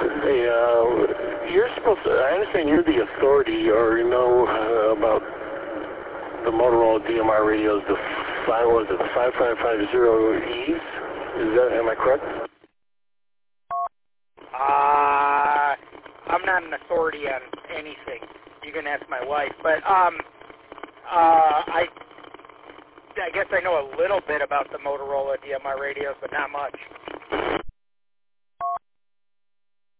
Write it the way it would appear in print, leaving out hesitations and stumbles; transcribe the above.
Hey, you're supposed to, I understand you're the authority, or you know about the Motorola DMR radios, the 5550Es? Am I correct? I'm not an authority on anything. You can ask my wife, but I guess I know a little bit about the Motorola DMR radios, but not much.